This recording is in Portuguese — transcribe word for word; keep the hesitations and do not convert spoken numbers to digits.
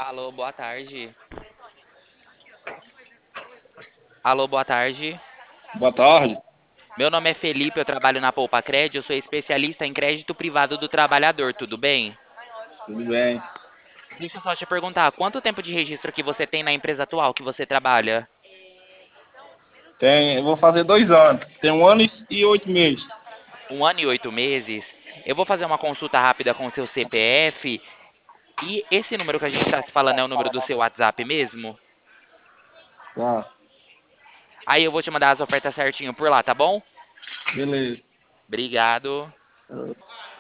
Alô, boa tarde. Alô, boa tarde. Boa tarde, Meu nome é Felipe, eu trabalho na Poupa Cred, eu sou especialista em crédito privado do trabalhador, tudo bem? tudo bem? Deixa eu só te perguntar, quanto tempo de registro que você tem na empresa atual que você trabalha? Tem, eu vou fazer dois anos. Tem um ano e e oito meses. Um ano e oito meses. Eu vou fazer uma consulta rápida com o seu C P F. E esse número que a gente está se falando é o número do seu WhatsApp mesmo? Tá, Aí eu vou te mandar as ofertas certinho por lá, tá bom? beleza. Obrigado.